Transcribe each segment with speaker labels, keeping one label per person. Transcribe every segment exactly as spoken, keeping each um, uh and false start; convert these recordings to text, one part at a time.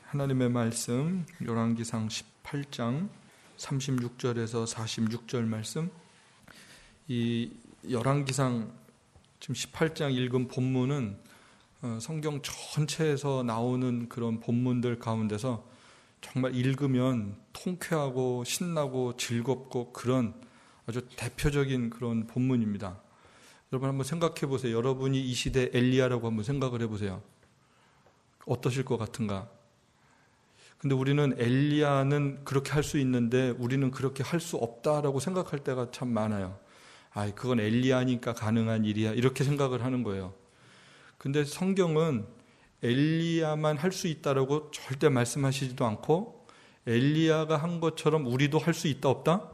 Speaker 1: 하나님의 말씀 열왕기상 십팔 장 삼십육 절에서 사십육 절 말씀. 이 열왕기상 지금 십팔 장 읽은 본문은 성경 전체에서 나오는 그런 본문들 가운데서 정말 읽으면 통쾌하고 신나고 즐겁고 그런 아주 대표적인 그런 본문입니다. 여러분 한번 생각해 보세요. 여러분이 이 시대 엘리야라고 한번 생각을 해보세요. 어떠실 것 같은가? 근데 우리는 엘리야는 그렇게 할 수 있는데 우리는 그렇게 할 수 없다라고 생각할 때가 참 많아요. 아, 그건 엘리야니까 가능한 일이야. 이렇게 생각을 하는 거예요. 근데 성경은 엘리야만 할 수 있다라고 절대 말씀하시지도 않고 엘리야가 한 것처럼 우리도 할 수 있다 없다?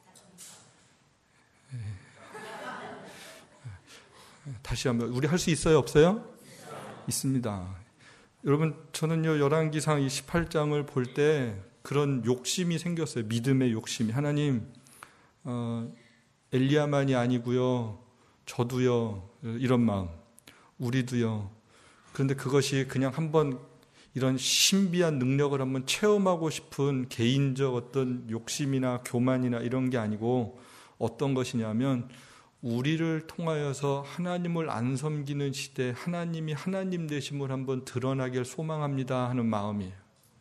Speaker 1: 다시 한번, 우리 할 수 있어요 없어요? 있습니다. 여러분, 저는요 열왕기상 이 십팔 장을 볼 때 그런 욕심이 생겼어요. 믿음의 욕심이. 하나님, 어, 엘리야만이 아니고요, 저도요, 이런 마음, 우리도요. 그런데 그것이 그냥 한번 이런 신비한 능력을 한번 체험하고 싶은 개인적 어떤 욕심이나 교만이나 이런 게 아니고 어떤 것이냐면 우리를 통하여서 하나님을 안 섬기는 시대에 하나님이 하나님 되심을 한번 드러나길 소망합니다 하는 마음이에요.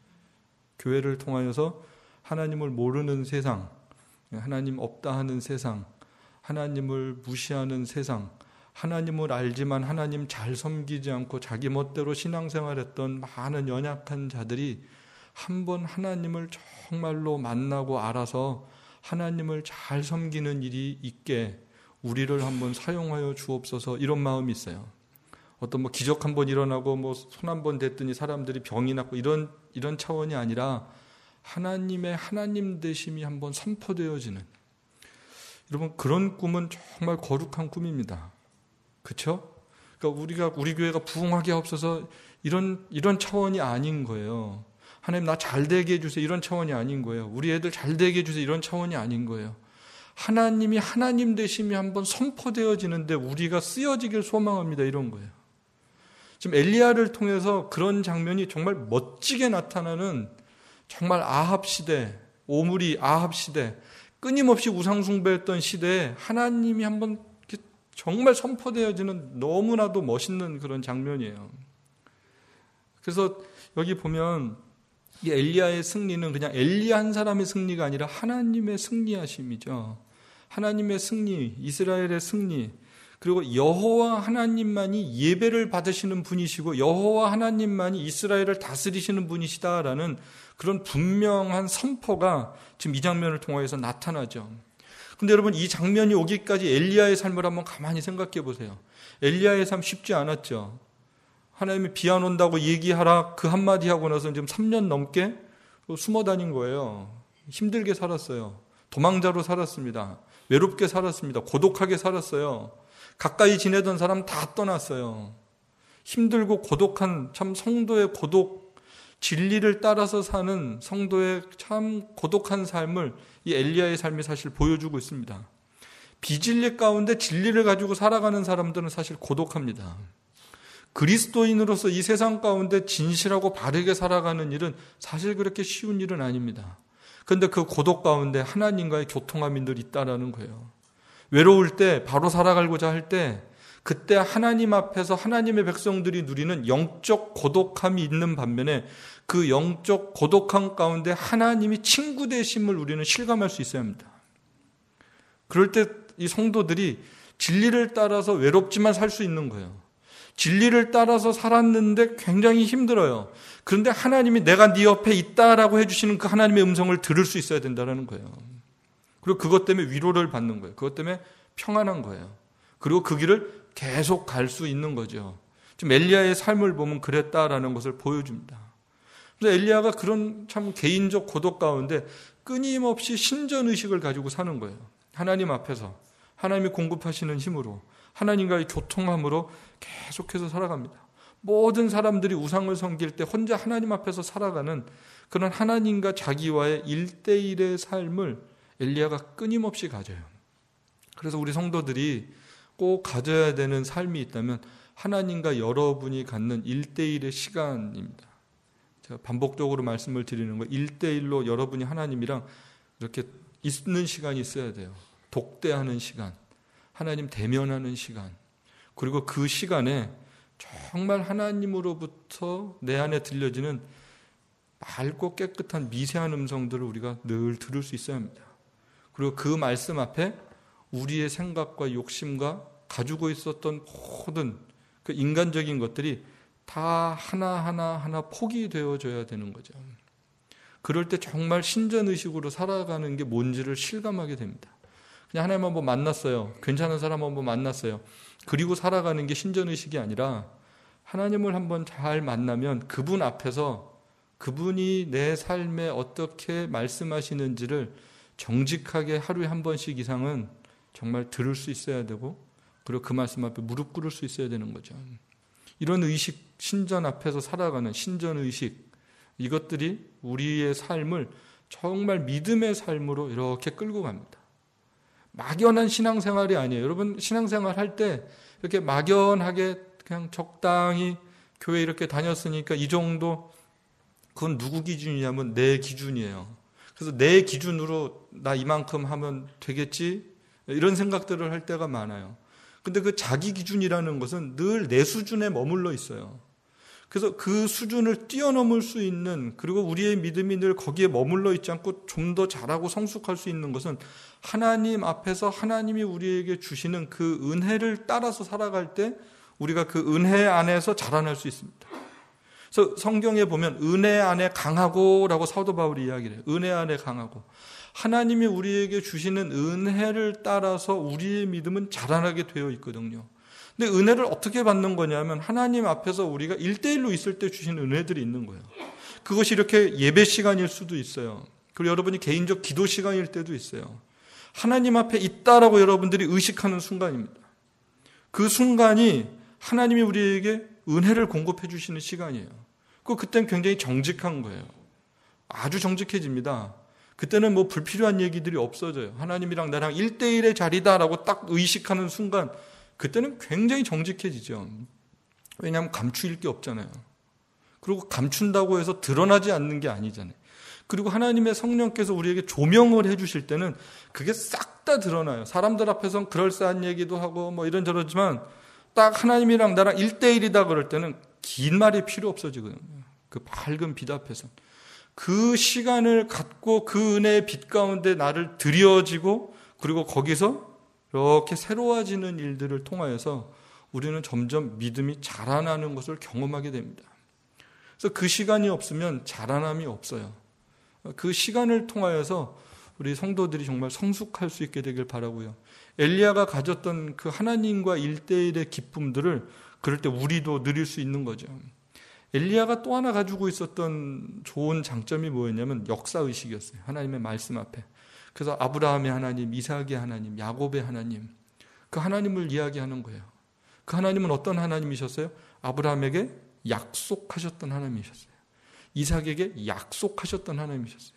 Speaker 1: 교회를 통하여서 하나님을 모르는 세상, 하나님 없다 하는 세상, 하나님을 무시하는 세상, 하나님을 알지만 하나님 잘 섬기지 않고 자기 멋대로 신앙생활했던 많은 연약한 자들이 한번 하나님을 정말로 만나고 알아서 하나님을 잘 섬기는 일이 있게 우리를 한번 사용하여 주옵소서, 이런 마음이 있어요. 어떤 뭐 기적 한번 일어나고 뭐 손 한번 댔더니 사람들이 병이 낫고 이런 이런 차원이 아니라 하나님의 하나님 되심이 한번 선포되어지는, 여러분 그런 꿈은 정말 거룩한 꿈입니다. 그렇죠? 그러니까 우리가 우리 교회가 부흥하게 하옵소서 이런 이런 차원이 아닌 거예요. 하나님 나 잘 되게 해주세요 이런 차원이 아닌 거예요. 우리 애들 잘 되게 해주세요 이런 차원이 아닌 거예요. 하나님이 하나님 되심이 한번 선포되어지는데 우리가 쓰여지길 소망합니다, 이런 거예요. 지금 엘리야를 통해서 그런 장면이 정말 멋지게 나타나는, 정말 아합 시대, 오므리 아합 시대, 끊임없이 우상 숭배했던 시대에 하나님이 한번 정말 선포되어지는 너무나도 멋있는 그런 장면이에요. 그래서 여기 보면 이 엘리야의 승리는 그냥 엘리야 한 사람의 승리가 아니라 하나님의 승리하심이죠. 하나님의 승리, 이스라엘의 승리, 그리고 여호와 하나님만이 예배를 받으시는 분이시고 여호와 하나님만이 이스라엘을 다스리시는 분이시다라는 그런 분명한 선포가 지금 이 장면을 통해서 나타나죠. 그런데 여러분, 이 장면이 오기까지 엘리야의 삶을 한번 가만히 생각해 보세요. 엘리야의 삶 쉽지 않았죠. 하나님이 비 안 온다고 얘기하라 그 한마디 하고 나서 지금 삼 년 넘게 숨어 다닌 거예요. 힘들게 살았어요. 도망자로 살았습니다. 외롭게 살았습니다. 고독하게 살았어요. 가까이 지내던 사람 다 떠났어요. 힘들고 고독한, 참 성도의 고독, 진리를 따라서 사는 성도의 참 고독한 삶을 이 엘리야의 삶이 사실 보여주고 있습니다. 비진리 가운데 진리를 가지고 살아가는 사람들은 사실 고독합니다. 그리스도인으로서 이 세상 가운데 진실하고 바르게 살아가는 일은 사실 그렇게 쉬운 일은 아닙니다. 그런데 그 고독 가운데 하나님과의 교통함이 늘 있다라는 거예요. 외로울 때, 바로 살아가고자 할 때, 그때 하나님 앞에서 하나님의 백성들이 누리는 영적 고독함이 있는 반면에 그 영적 고독함 가운데 하나님이 친구 되심을 우리는 실감할 수 있어야 합니다. 그럴 때 이 성도들이 진리를 따라서 외롭지만 살 수 있는 거예요. 진리를 따라서 살았는데 굉장히 힘들어요. 그런데 하나님이 내가 네 옆에 있다라고 해주시는 그 하나님의 음성을 들을 수 있어야 된다는 거예요. 그리고 그것 때문에 위로를 받는 거예요. 그것 때문에 평안한 거예요. 그리고 그 길을 계속 갈 수 있는 거죠. 지금 엘리야의 삶을 보면 그랬다라는 것을 보여줍니다. 그래서 엘리야가 그런 참 개인적 고독 가운데 끊임없이 신전의식을 가지고 사는 거예요. 하나님 앞에서 하나님이 공급하시는 힘으로, 하나님과의 교통함으로 계속해서 살아갑니다. 모든 사람들이 우상을 섬길 때 혼자 하나님 앞에서 살아가는 그런 하나님과 자기와의 일대일의 삶을 엘리야가 끊임없이 가져요. 그래서 우리 성도들이 꼭 가져야 되는 삶이 있다면 하나님과 여러분이 갖는 일대일의 시간입니다. 제가 반복적으로 말씀을 드리는 거, 일대일로 여러분이 하나님이랑 이렇게 있는 시간이 있어야 돼요. 독대하는 시간, 하나님 대면하는 시간, 그리고 그 시간에 정말 하나님으로부터 내 안에 들려지는 맑고 깨끗한 미세한 음성들을 우리가 늘 들을 수 있어야 합니다. 그리고 그 말씀 앞에 우리의 생각과 욕심과 가지고 있었던 모든 그 인간적인 것들이 다 하나하나 하나 포기되어져야 되는 거죠. 그럴 때 정말 신전의식으로 살아가는 게 뭔지를 실감하게 됩니다. 그냥 하나님 한번 만났어요. 괜찮은 사람 한번 만났어요. 그리고 살아가는 게 신전의식이 아니라 하나님을 한번 잘 만나면 그분 앞에서 그분이 내 삶에 어떻게 말씀하시는지를 정직하게 하루에 한 번씩 이상은 정말 들을 수 있어야 되고, 그리고 그 말씀 앞에 무릎 꿇을 수 있어야 되는 거죠. 이런 의식, 신전 앞에서 살아가는 신전의식, 이것들이 우리의 삶을 정말 믿음의 삶으로 이렇게 끌고 갑니다. 막연한 신앙생활이 아니에요. 여러분, 신앙생활 할 때 이렇게 막연하게 그냥 적당히 교회 이렇게 다녔으니까 이 정도, 그건 누구 기준이냐면 내 기준이에요. 그래서 내 기준으로 나 이만큼 하면 되겠지? 이런 생각들을 할 때가 많아요. 근데 그 자기 기준이라는 것은 늘 내 수준에 머물러 있어요. 그래서 그 수준을 뛰어넘을 수 있는, 그리고 우리의 믿음이 늘 거기에 머물러 있지 않고 좀 더 잘하고 성숙할 수 있는 것은 하나님 앞에서 하나님이 우리에게 주시는 그 은혜를 따라서 살아갈 때 우리가 그 은혜 안에서 자라날 수 있습니다. 그래서 성경에 보면 은혜 안에 강하고라고 사도 바울이 이야기를 해요. 은혜 안에 강하고. 하나님이 우리에게 주시는 은혜를 따라서 우리의 믿음은 자라나게 되어 있거든요. 근데 은혜를 어떻게 받는 거냐면 하나님 앞에서 우리가 일대일로 있을 때 주시는 은혜들이 있는 거예요. 그것이 이렇게 예배 시간일 수도 있어요. 그리고 여러분이 개인적 기도 시간일 때도 있어요. 하나님 앞에 있다라고 여러분들이 의식하는 순간입니다. 그 순간이 하나님이 우리에게 은혜를 공급해 주시는 시간이에요. 그 그때는 굉장히 정직한 거예요. 아주 정직해집니다. 그때는 뭐 불필요한 얘기들이 없어져요. 하나님이랑 나랑 일대일의 자리다라고 딱 의식하는 순간 그때는 굉장히 정직해지죠. 왜냐하면 감추일 게 없잖아요. 그리고 감춘다고 해서 드러나지 않는 게 아니잖아요. 그리고 하나님의 성령께서 우리에게 조명을 해주실 때는 그게 싹 다 드러나요. 사람들 앞에서는 그럴싸한 얘기도 하고 뭐 이런저런지만 딱 하나님이랑 나랑 일대일이다 그럴 때는 긴 말이 필요 없어지거든요. 그 밝은 빛 앞에서. 그 시간을 갖고 그 은혜의 빛 가운데 나를 들여지고, 그리고 거기서 이렇게 새로워지는 일들을 통하여서 우리는 점점 믿음이 자라나는 것을 경험하게 됩니다. 그래서 그 시간이 없으면 자라남이 없어요. 그 시간을 통하여서 우리 성도들이 정말 성숙할 수 있게 되길 바라고요. 엘리야가 가졌던 그 하나님과 일대일의 기쁨들을 그럴 때 우리도 누릴 수 있는 거죠. 엘리야가 또 하나 가지고 있었던 좋은 장점이 뭐였냐면 역사의식이었어요. 하나님의 말씀 앞에. 그래서 아브라함의 하나님, 이삭의 하나님, 야곱의 하나님, 그 하나님을 이야기하는 거예요. 그 하나님은 어떤 하나님이셨어요? 아브라함에게 약속하셨던 하나님이셨어요. 이삭에게 약속하셨던 하나님이셨어요.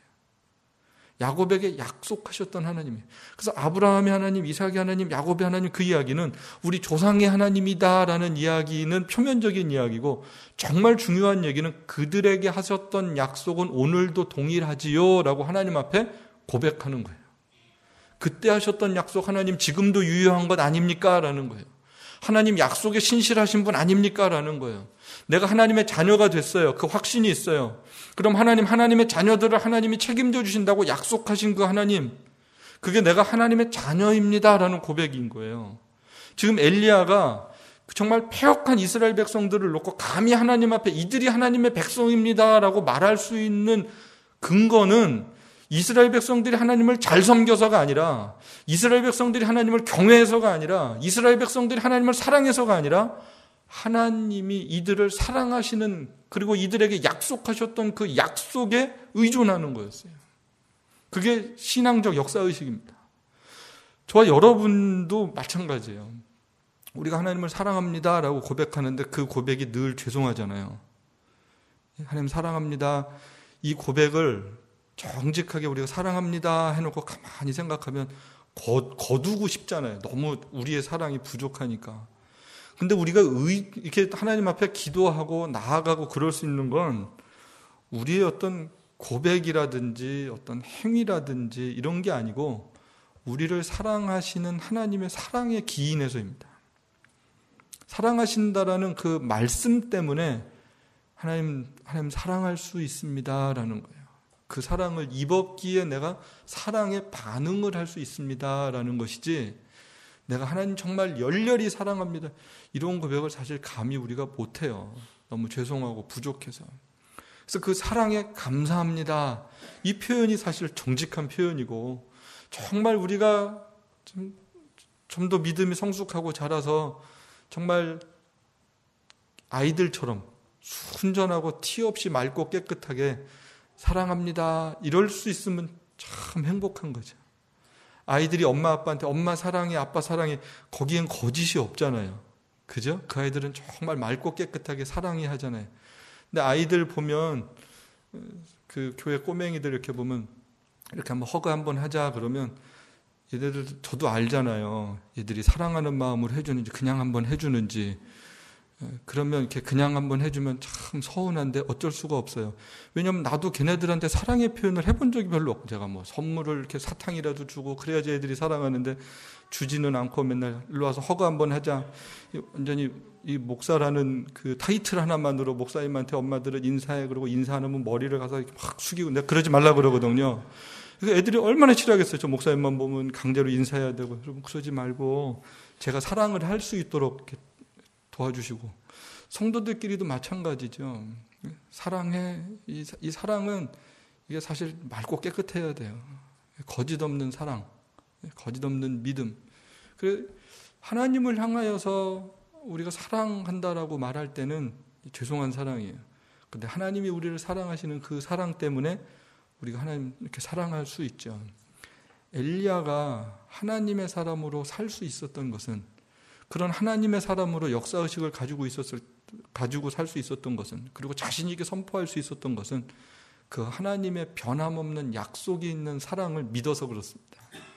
Speaker 1: 야곱에게 약속하셨던 하나님이에요. 그래서 아브라함의 하나님, 이삭의 하나님, 야곱의 하나님, 그 이야기는 우리 조상의 하나님이다라는 이야기는 표면적인 이야기고, 정말 중요한 얘기는 그들에게 하셨던 약속은 오늘도 동일하지요 라고 하나님 앞에 고백하는 거예요. 그때 하셨던 약속 하나님 지금도 유효한 것 아닙니까? 라는 거예요. 하나님 약속에 신실하신 분 아닙니까? 라는 거예요. 내가 하나님의 자녀가 됐어요. 그 확신이 있어요. 그럼 하나님, 하나님의 자녀들을 하나님이 책임져 주신다고 약속하신 그 하나님, 그게 내가 하나님의 자녀입니다 라는 고백인 거예요. 지금 엘리야가 정말 패역한 이스라엘 백성들을 놓고 감히 하나님 앞에 이들이 하나님의 백성입니다 라고 말할 수 있는 근거는 이스라엘 백성들이 하나님을 잘 섬겨서가 아니라, 이스라엘 백성들이 하나님을 경외해서가 아니라, 이스라엘 백성들이 하나님을 사랑해서가 아니라 하나님이 이들을 사랑하시는, 그리고 이들에게 약속하셨던 그 약속에 의존하는 거였어요. 그게 신앙적 역사의식입니다. 저와 여러분도 마찬가지예요. 우리가 하나님을 사랑합니다라고 고백하는데 그 고백이 늘 죄송하잖아요. 하나님 사랑합니다. 이 고백을 정직하게 우리가 사랑합니다 해놓고 가만히 생각하면 거, 거두고 싶잖아요. 너무 우리의 사랑이 부족하니까. 근데 우리가 의, 이렇게 하나님 앞에 기도하고 나아가고 그럴 수 있는 건 우리의 어떤 고백이라든지 어떤 행위라든지 이런 게 아니고 우리를 사랑하시는 하나님의 사랑에 기인해서입니다. 사랑하신다라는 그 말씀 때문에 하나님, 하나님 사랑할 수 있습니다라는 거예요. 그 사랑을 입었기에 내가 사랑에 반응을 할 수 있습니다라는 것이지, 내가 하나님 정말 열렬히 사랑합니다, 이런 고백을 사실 감히 우리가 못해요. 너무 죄송하고 부족해서. 그래서 그 사랑에 감사합니다, 이 표현이 사실 정직한 표현이고, 정말 우리가 좀, 좀 더 믿음이 성숙하고 자라서 정말 아이들처럼 순전하고 티 없이 맑고 깨끗하게 사랑합니다, 이럴 수 있으면 참 행복한 거죠. 아이들이 엄마 아빠한테 엄마 사랑해, 아빠 사랑해, 거기엔 거짓이 없잖아요. 그죠? 그 아이들은 정말 맑고 깨끗하게 사랑해 하잖아요. 근데 아이들 보면, 그 교회 꼬맹이들 이렇게 보면 이렇게 한번 허그 한번 하자 그러면 얘네들, 저도 알잖아요. 얘들이 사랑하는 마음으로 해주는지 그냥 한번 해주는지. 그러면 이렇게 그냥 한번 해주면 참 서운한데 어쩔 수가 없어요. 왜냐면 나도 걔네들한테 사랑의 표현을 해본 적이 별로 없고, 제가 뭐 선물을 이렇게 사탕이라도 주고 그래야지 애들이 사랑하는데 주지는 않고 맨날 일로 와서 허그 한번 하자. 완전히 이 목사라는 그 타이틀 하나만으로 목사님한테 엄마들은 인사해, 그러고 인사 안 하면 머리를 가서 이렇게 막 숙이고, 내가 그러지 말라 그러거든요. 그래서 애들이 얼마나 싫어하겠어요. 저 목사님만 보면 강제로 인사해야 되고. 여러분 그러지 말고 제가 사랑을 할 수 있도록 이렇게 도와주시고, 성도들끼리도 마찬가지죠. 사랑해. 이, 이 사랑은 이게 사실 맑고 깨끗해야 돼요. 거짓 없는 사랑, 거짓 없는 믿음. 그래, 하나님을 향하여서 우리가 사랑한다라고 말할 때는 죄송한 사랑이에요. 근데 하나님이 우리를 사랑하시는 그 사랑 때문에 우리가 하나님 이렇게 사랑할 수 있죠. 엘리야가 하나님의 사람으로 살 수 있었던 것은, 그런 하나님의 사람으로 역사의식을 가지고 있었을, 가지고 살 수 있었던 것은, 그리고 자신 있게 선포할 수 있었던 것은 그 하나님의 변함없는 약속이 있는 사랑을 믿어서 그렇습니다.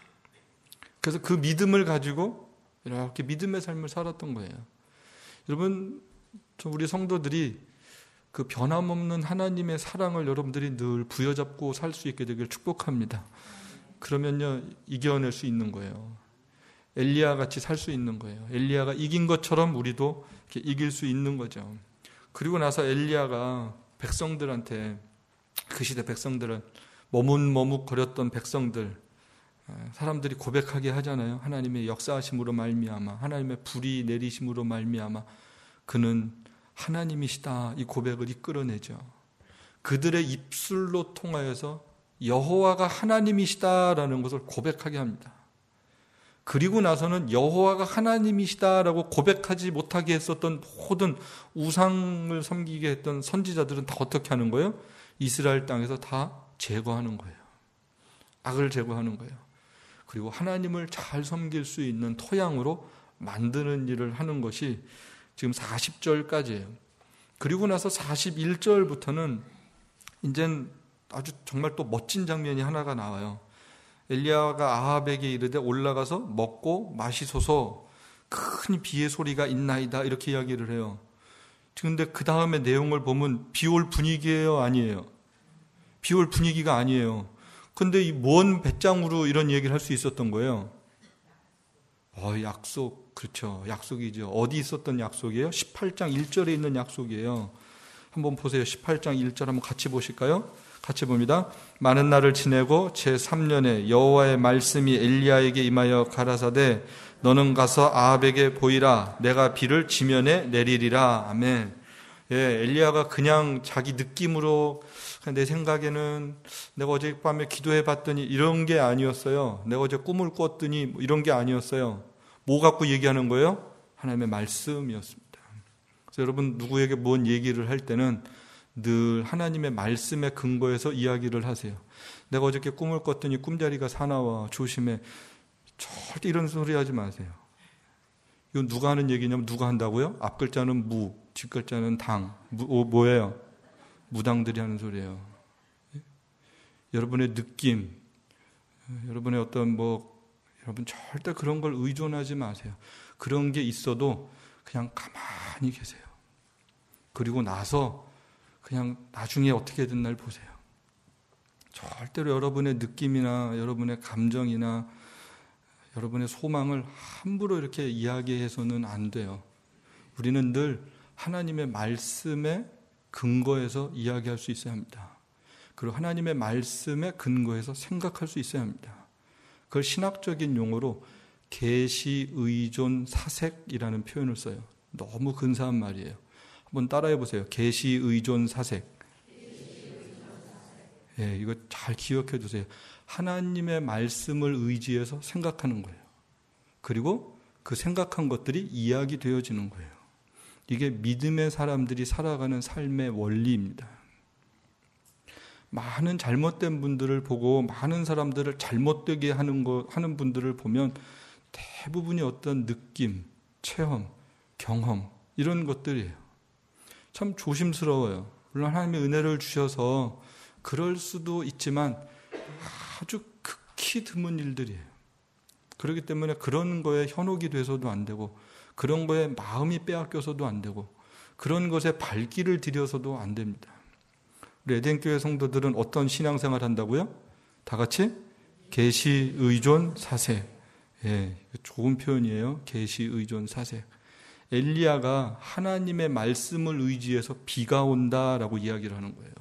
Speaker 1: 그래서 그 믿음을 가지고 이렇게 믿음의 삶을 살았던 거예요. 여러분, 우리 성도들이 그 변함없는 하나님의 사랑을 여러분들이 늘 부여잡고 살 수 있게 되길 축복합니다. 그러면요, 이겨낼 수 있는 거예요. 엘리야 같이 살 수 있는 거예요. 엘리야가 이긴 것처럼 우리도 이렇게 이길 수 있는 거죠. 그리고 나서 엘리야가 백성들한테, 그 시대 백성들은 머뭇머뭇거렸던 백성들, 사람들이 고백하게 하잖아요. 하나님의 역사하심으로 말미암아, 하나님의 불이 내리심으로 말미암아 그는 하나님이시다, 이 고백을 이끌어내죠. 그들의 입술로 통하여서 여호와가 하나님이시다라는 것을 고백하게 합니다. 그리고 나서는 여호와가 하나님이시다라고 고백하지 못하게 했었던 모든 우상을 섬기게 했던 선지자들은 다 어떻게 하는 거예요? 이스라엘 땅에서 다 제거하는 거예요. 악을 제거하는 거예요. 그리고 하나님을 잘 섬길 수 있는 토양으로 만드는 일을 하는 것이 지금 사십 절까지예요. 그리고 나서 사십일 절부터는 이젠 아주 정말 또 멋진 장면이 하나가 나와요. 엘리야가 아합에게 이르되 올라가서 먹고 마시소서, 큰 비의 소리가 있나이다, 이렇게 이야기를 해요. 그런데 그 다음에 내용을 보면 비올 분위기예요, 아니에요? 비올 분위기가 아니에요. 그런데 이 먼 배짱으로 이런 얘기를 할 수 있었던 거예요. 어, 약속, 그렇죠. 약속이죠. 어디 있었던 약속이에요? 십팔 장 일 절에 있는 약속이에요. 한번 보세요. 십팔 장 일 절 한번 같이 보실까요? 같이 봅니다. 많은 날을 지내고 제삼 년에 여호와의 말씀이 엘리야에게 임하여 가라사대 너는 가서 아합에게 보이라, 내가 비를 지면에 내리리라. 아멘. 예, 엘리야가 그냥 자기 느낌으로, 내 생각에는 내가 어젯밤에 기도해 봤더니 이런 게 아니었어요. 내가 어제 꿈을 꿨더니 이런 게 아니었어요. 뭐 갖고 얘기하는 거예요? 하나님의 말씀이었습니다. 그래서 여러분, 누구에게 뭔 얘기를 할 때는 늘 하나님의 말씀에 근거해서 이야기를 하세요. 내가 어저께 꿈을 꿨더니 꿈자리가 사나워, 조심해. 절대 이런 소리 하지 마세요. 이건 누가 하는 얘기냐면, 누가 한다고요? 앞 글자는 무, 뒷 글자는 당. 무, 어, 뭐예요? 무당들이 하는 소리예요. 여러분의 느낌, 여러분의 어떤 뭐, 여러분 절대 그런 걸 의존하지 마세요. 그런 게 있어도 그냥 가만히 계세요. 그리고 나서 그냥 나중에 어떻게든 날 보세요. 절대로 여러분의 느낌이나 여러분의 감정이나 여러분의 소망을 함부로 이렇게 이야기해서는 안 돼요. 우리는 늘 하나님의 말씀에 근거해서 이야기할 수 있어야 합니다. 그리고 하나님의 말씀에 근거해서 생각할 수 있어야 합니다. 그걸 신학적인 용어로 계시 의존 사색이라는 표현을 써요. 너무 근사한 말이에요. 한번 따라해 보세요. 계시 의존 사색. 예, 이거 잘 기억해 두세요. 하나님의 말씀을 의지해서 생각하는 거예요. 그리고 그 생각한 것들이 이야기되어지는 거예요. 이게 믿음의 사람들이 살아가는 삶의 원리입니다. 많은 잘못된 분들을 보고 많은 사람들을 잘못되게 하는 거, 하는 분들을 보면 대부분이 어떤 느낌, 체험, 경험 이런 것들이에요. 참 조심스러워요. 물론 하나님의 은혜를 주셔서 그럴 수도 있지만 아주 극히 드문 일들이에요. 그렇기 때문에 그런 거에 현혹이 돼서도 안 되고 그런 거에 마음이 빼앗겨서도 안 되고 그런 것에 발길을 들여서도 안 됩니다. 우리 에덴교회 성도들은 어떤 신앙생활 한다고요? 다 같이 계시 의존 사색. 예, 좋은 표현이에요. 계시 의존 사색. 엘리야가 하나님의 말씀을 의지해서 비가 온다라고 이야기를 하는 거예요.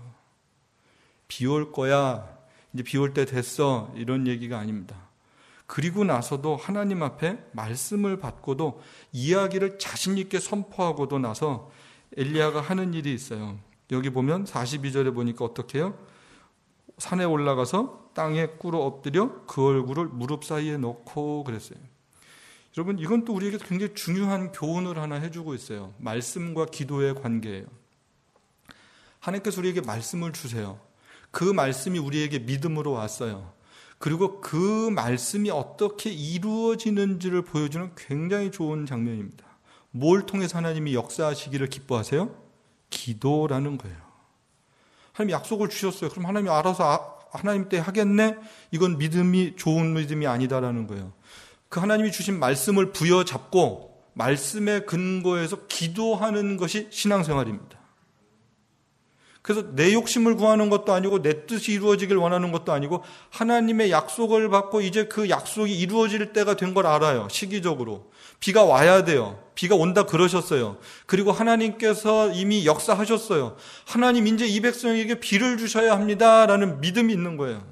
Speaker 1: 비 올 거야. 이제 비 올 때 됐어. 이런 얘기가 아닙니다. 그리고 나서도 하나님 앞에 말씀을 받고도 이야기를 자신 있게 선포하고도 나서 엘리야가 하는 일이 있어요. 여기 보면 사십이 절에 보니까 어떻게 해요? 산에 올라가서 땅에 꿇어 엎드려 그 얼굴을 무릎 사이에 넣고 그랬어요. 여러분, 이건 또 우리에게 굉장히 중요한 교훈을 하나 해주고 있어요. 말씀과 기도의 관계예요. 하나님께서 우리에게 말씀을 주세요. 그 말씀이 우리에게 믿음으로 왔어요. 그리고 그 말씀이 어떻게 이루어지는지를 보여주는 굉장히 좋은 장면입니다. 뭘 통해서 하나님이 역사하시기를 기뻐하세요? 기도라는 거예요. 하나님이 약속을 주셨어요. 그럼 하나님이 알아서 아, 하나님 때 하겠네? 이건 믿음이 좋은 믿음이 아니다라는 거예요. 그 하나님이 주신 말씀을 부여잡고 말씀에 근거해서 기도하는 것이 신앙생활입니다. 그래서 내 욕심을 구하는 것도 아니고 내 뜻이 이루어지길 원하는 것도 아니고 하나님의 약속을 받고 이제 그 약속이 이루어질 때가 된 걸 알아요. 시기적으로. 비가 와야 돼요. 비가 온다 그러셨어요. 그리고 하나님께서 이미 역사하셨어요. 하나님 이제 이 백성에게 비를 주셔야 합니다라는 믿음이 있는 거예요.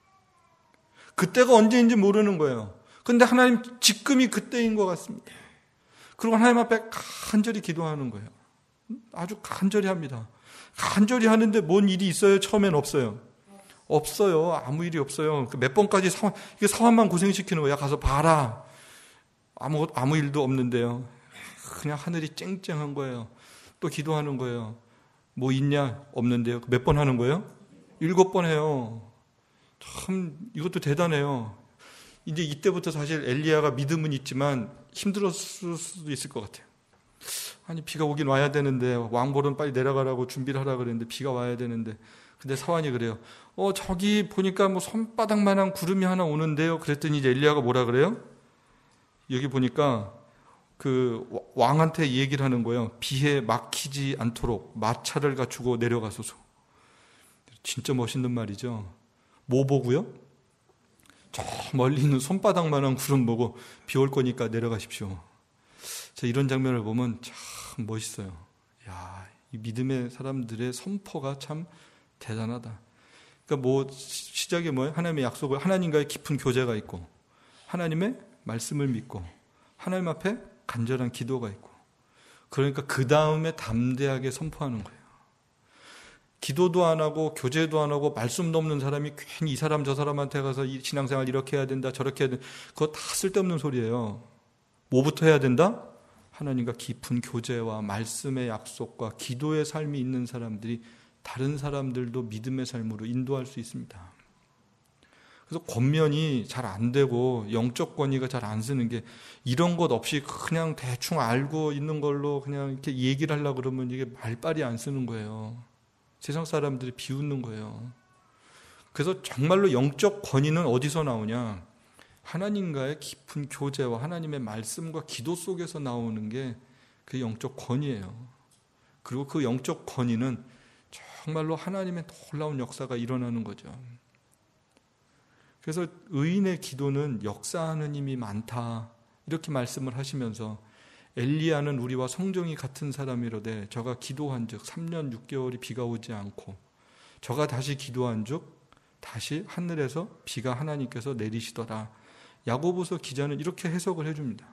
Speaker 1: 그때가 언제인지 모르는 거예요. 그런데 하나님 지금이 그때인 것 같습니다. 그리고 하나님 앞에 간절히 기도하는 거예요. 아주 간절히 합니다. 간절히 하는데 뭔 일이 있어요? 처음엔 없어요. 없어요. 아무 일이 없어요. 몇 번까지 사환, 이게 사환만 고생시키는 거야. 가서 봐라. 아무, 아무 일도 없는데요. 그냥 하늘이 쨍쨍한 거예요. 또 기도하는 거예요. 뭐 있냐? 없는데요. 몇 번 하는 거예요? 일곱 번 해요. 참, 이것도 대단해요. 이제 이때부터 사실 엘리야가 믿음은 있지만 힘들었을 수도 있을 것 같아요. 아니, 비가 오긴 와야 되는데 왕볼은 빨리 내려가라고 준비를 하라 그랬는데 비가 와야 되는데 근데 사환이 그래요. 어 저기 보니까 뭐 손바닥만한 구름이 하나 오는데요. 그랬더니 이제 엘리야가 뭐라 그래요? 여기 보니까 그 왕한테 얘기를 하는 거예요. 비에 막히지 않도록 마차를 갖추고 내려가소서. 진짜 멋있는 말이죠. 뭐 보고요? 저 멀리 있는 손바닥만한 구름 보고 비 올 거니까 내려가십시오. 자, 이런 장면을 보면 참 멋있어요. 야, 이 믿음의 사람들의 선포가 참 대단하다. 그러니까 뭐 시작이 뭐예요? 하나님의 약속을 하나님과의 깊은 교제가 있고 하나님의 말씀을 믿고 하나님 앞에 간절한 기도가 있고 그러니까 그 다음에 담대하게 선포하는 거예요. 기도도 안 하고 교제도 안 하고 말씀도 없는 사람이 괜히 이 사람 저 사람한테 가서 이 신앙생활 이렇게 해야 된다 저렇게 해야 된다 그거 다 쓸데없는 소리예요. 뭐부터 해야 된다? 하나님과 깊은 교제와 말씀의 약속과 기도의 삶이 있는 사람들이 다른 사람들도 믿음의 삶으로 인도할 수 있습니다. 그래서 권면이 잘 안 되고 영적 권위가 잘 안 쓰는 게 이런 것 없이 그냥 대충 알고 있는 걸로 그냥 이렇게 얘기를 하려고 그러면 이게 말빨이 안 쓰는 거예요. 세상 사람들이 비웃는 거예요. 그래서 정말로 영적 권위는 어디서 나오냐? 하나님과의 깊은 교제와 하나님의 말씀과 기도 속에서 나오는 게 그 영적 권위예요. 그리고 그 영적 권위는 정말로 하나님의 놀라운 역사가 일어나는 거죠. 그래서 의인의 기도는 역사하는 힘이 많다 이렇게 말씀을 하시면서 엘리야는 우리와 성정이 같은 사람이로되 저가 기도한즉 삼 년 육 개월이 비가 오지 않고 저가 다시 기도한즉 다시 하늘에서 비가 하나님께서 내리시더라. 야고보서 기자는 이렇게 해석을 해줍니다.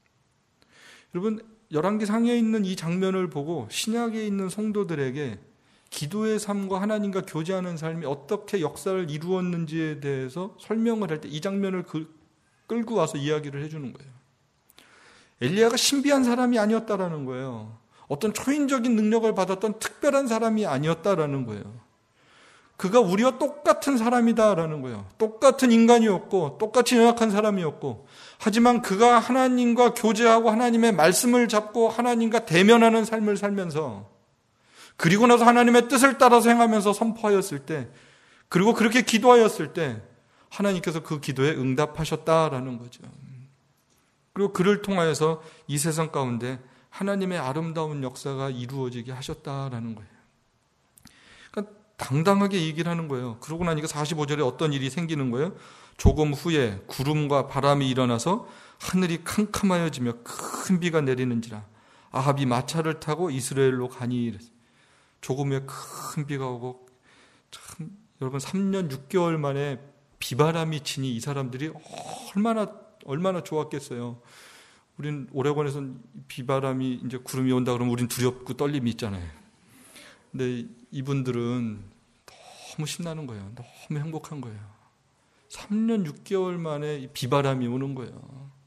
Speaker 1: 여러분, 열왕기 상에 있는 이 장면을 보고 신약에 있는 성도들에게 기도의 삶과 하나님과 교제하는 삶이 어떻게 역사를 이루었는지에 대해서 설명을 할 때 이 장면을 끌고 와서 이야기를 해주는 거예요. 엘리야가 신비한 사람이 아니었다라는 거예요. 어떤 초인적인 능력을 받았던 특별한 사람이 아니었다라는 거예요. 그가 우리와 똑같은 사람이다라는 거예요. 똑같은 인간이었고 똑같이 연약한 사람이었고 하지만 그가 하나님과 교제하고 하나님의 말씀을 잡고 하나님과 대면하는 삶을 살면서 그리고 나서 하나님의 뜻을 따라서 행하면서 선포하였을 때 그리고 그렇게 기도하였을 때 하나님께서 그 기도에 응답하셨다라는 거죠. 그리고 그를 통하여서 이 세상 가운데 하나님의 아름다운 역사가 이루어지게 하셨다라는 거예요. 그러니까 당당하게 얘기를 하는 거예요. 그러고 나니까 사십오 절에 어떤 일이 생기는 거예요? 조금 후에 구름과 바람이 일어나서 하늘이 캄캄하여지며 큰 비가 내리는지라 아합이 마차를 타고 이스라엘로 가니. 조금 후에 큰 비가 오고 참 여러분 삼 년 육 개월 만에 비바람이 치니 이 사람들이 얼마나 얼마나 좋았겠어요. 우린 오레곤에선 비바람이 이제 구름이 온다 그러면 우린 두렵고 떨림이 있잖아요. 근데 이분들은 너무 신나는 거예요. 너무 행복한 거예요. 삼 년 육 개월 만에 비바람이 오는 거예요.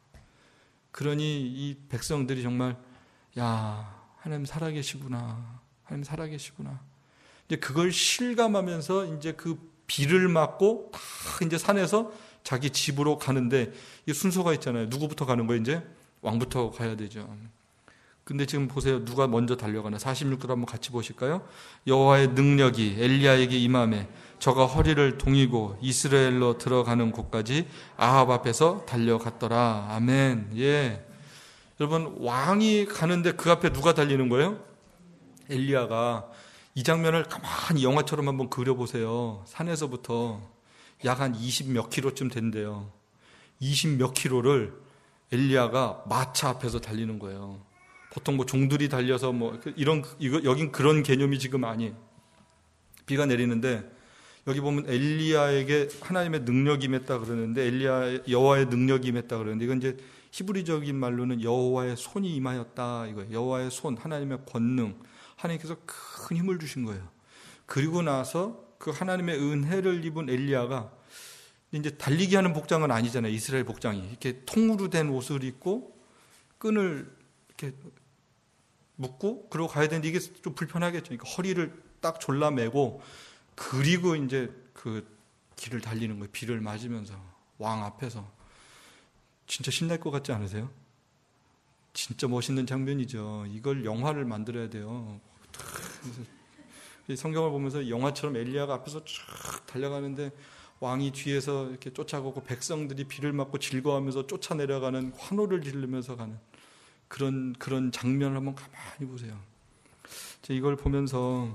Speaker 1: 그러니 이 백성들이 정말 야, 하나님 살아계시구나. 하나님 살아계시구나. 이제 그걸 실감하면서 이제 그 비를 맞고 다 이제 산에서 자기 집으로 가는데 이 순서가 있잖아요. 누구부터 가는 거예요? 이제 왕부터 가야 되죠. 근데 지금 보세요. 누가 먼저 달려가나. 사십육 절 한번 같이 보실까요? 여호와의 능력이 엘리야에게 임하매 저가 허리를 동이고 이스라엘로 들어가는 곳까지 아합 앞에서 달려갔더라. 아멘. 예. 여러분, 왕이 가는데 그 앞에 누가 달리는 거예요? 엘리야가. 이 장면을 가만히 영화처럼 한번 그려보세요. 산에서부터 약 한 이십 몇 킬로쯤 된대요. 이십 몇 킬로를 엘리야가 마차 앞에서 달리는 거예요. 보통 뭐 종들이 달려서 뭐 이런 이거 여긴 그런 개념이 지금 아니에요. 비가 내리는데 여기 보면 엘리야에게 하나님의 능력이 임했다 그러는데 엘리야 여호와의 능력이 임했다 그러는데 이건 이제 히브리적인 말로는 여호와의 손이 임하였다 이거예요. 여호와의 손, 하나님의 권능, 하나님께서 큰 힘을 주신 거예요. 그리고 나서 그 하나님의 은혜를 입은 엘리야가 이제 달리기 하는 복장은 아니잖아요. 이스라엘 복장이 이렇게 통으로 된 옷을 입고 끈을 이렇게 묶고 그러고 가야 되는데 이게 좀 불편하겠죠. 그러니까 허리를 딱 졸라매고 그리고 이제 그 길을 달리는 거예요. 비를 맞으면서 왕 앞에서. 진짜 신날 것 같지 않으세요? 진짜 멋있는 장면이죠. 이걸 영화를 만들어야 돼요. 성경을 보면서 영화처럼 엘리야가 앞에서 쫙 달려가는데 왕이 뒤에서 이렇게 쫓아가고 백성들이 비를 맞고 즐거워하면서 쫓아내려가는 환호를 지르면서 가는 그런 그런 장면을 한번 가만히 보세요. 제가 이걸 보면서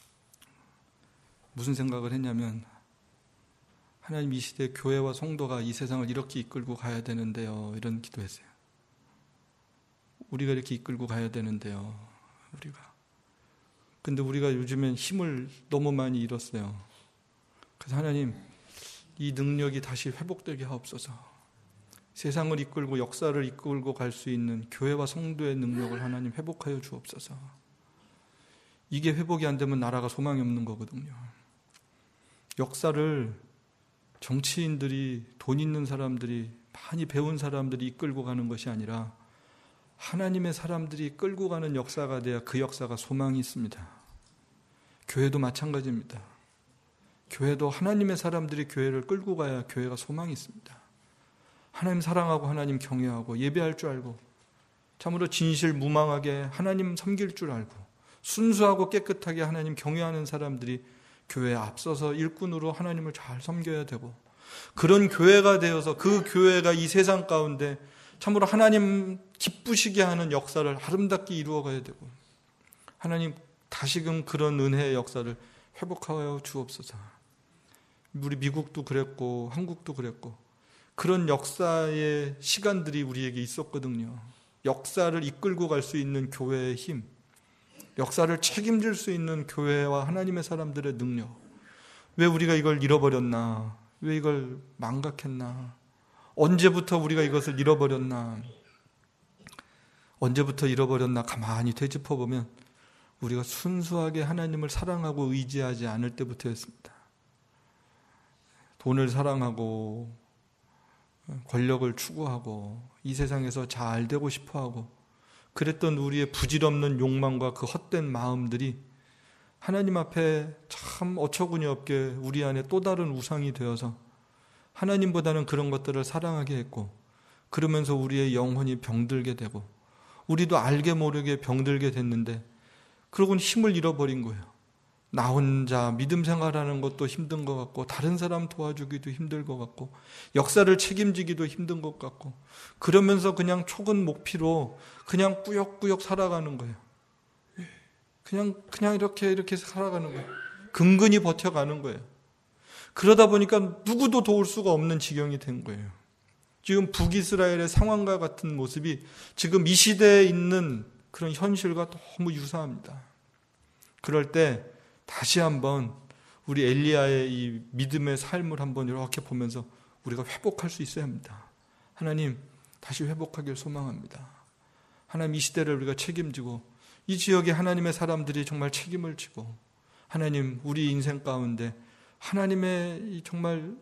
Speaker 1: 무슨 생각을 했냐면 하나님 이 시대 교회와 성도가 이 세상을 이렇게 이끌고 가야 되는데요. 이런 기도했어요. 우리가 이렇게 이끌고 가야 되는데요. 우리가. 근데 우리가 요즘엔 힘을 너무 많이 잃었어요. 그래서 하나님 이 능력이 다시 회복되게 하옵소서. 세상을 이끌고 역사를 이끌고 갈 수 있는 교회와 성도의 능력을 하나님 회복하여 주옵소서. 이게 회복이 안 되면 나라가 소망이 없는 거거든요. 역사를 정치인들이, 돈 있는 사람들이, 많이 배운 사람들이 이끌고 가는 것이 아니라 하나님의 사람들이 끌고 가는 역사가 돼야 그 역사가 소망이 있습니다. 교회도 마찬가지입니다. 교회도 하나님의 사람들이 교회를 끌고 가야 교회가 소망이 있습니다. 하나님 사랑하고 하나님 경외하고 예배할 줄 알고 참으로 진실무망하게 하나님 섬길 줄 알고 순수하고 깨끗하게 하나님 경외하는 사람들이 교회에 앞서서 일꾼으로 하나님을 잘 섬겨야 되고 그런 교회가 되어서 그 교회가 이 세상 가운데 참으로 하나님 기쁘시게 하는 역사를 아름답게 이루어가야 되고 하나님 다시금 그런 은혜의 역사를 회복하여 주옵소서. 우리 미국도 그랬고 한국도 그랬고 그런 역사의 시간들이 우리에게 있었거든요. 역사를 이끌고 갈 수 있는 교회의 힘, 역사를 책임질 수 있는 교회와 하나님의 사람들의 능력. 왜 우리가 이걸 잃어버렸나? 왜 이걸 망각했나? 언제부터 우리가 이것을 잃어버렸나? 언제부터 잃어버렸나? 가만히 되짚어보면 우리가 순수하게 하나님을 사랑하고 의지하지 않을 때부터였습니다. 돈을 사랑하고 권력을 추구하고 이 세상에서 잘 되고 싶어하고 그랬던 우리의 부질없는 욕망과 그 헛된 마음들이 하나님 앞에 참 어처구니 없게 우리 안에 또 다른 우상이 되어서 하나님보다는 그런 것들을 사랑하게 했고 그러면서 우리의 영혼이 병들게 되고 우리도 알게 모르게 병들게 됐는데 그러고는 힘을 잃어버린 거예요. 나 혼자 믿음 생활하는 것도 힘든 것 같고 다른 사람 도와주기도 힘들 것 같고 역사를 책임지기도 힘든 것 같고 그러면서 그냥 촉은 목피로 그냥 꾸역꾸역 살아가는 거예요. 그냥 그냥 이렇게 이렇게 살아가는 거예요. 근근히 버텨가는 거예요. 그러다 보니까 누구도 도울 수가 없는 지경이 된 거예요. 지금 북이스라엘의 상황과 같은 모습이 지금 이 시대에 있는 그런 현실과 너무 유사합니다. 그럴 때 다시 한번 우리 엘리야의 이 믿음의 삶을 한번 이렇게 보면서 우리가 회복할 수 있어야 합니다. 하나님, 다시 회복하길 소망합니다. 하나님, 이 시대를 우리가 책임지고 이 지역에 하나님의 사람들이 정말 책임을 지고 하나님, 우리 인생 가운데 하나님의 정말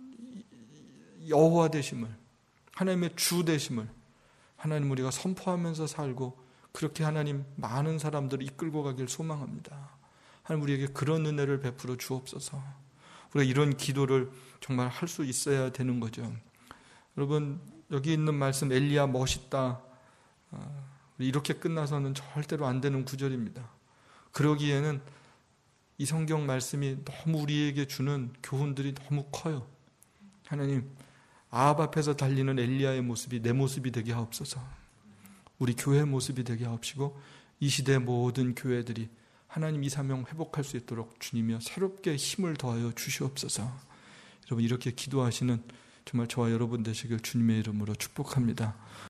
Speaker 1: 여호와 되심을, 하나님의 주 되심을 하나님 우리가 선포하면서 살고 그렇게 하나님 많은 사람들을 이끌고 가길 소망합니다. 하나님 우리에게 그런 은혜를 베풀어 주옵소서. 우리가 이런 기도를 정말 할 수 있어야 되는 거죠. 여러분, 여기 있는 말씀 엘리야 멋있다, 이렇게 끝나서는 절대로 안 되는 구절입니다. 그러기에는 이 성경 말씀이 너무 우리에게 주는 교훈들이 너무 커요. 하나님, 아합 앞에서 달리는 엘리야의 모습이 내 모습이 되게 하옵소서. 우리 교회의 모습이 되게 하옵시고 이 시대 모든 교회들이 하나님 이 사명 회복할 수 있도록 주님이여 새롭게 힘을 더하여 주시옵소서. 여러분, 이렇게 기도하시는 정말 저와 여러분 되시길 주님의 이름으로 축복합니다.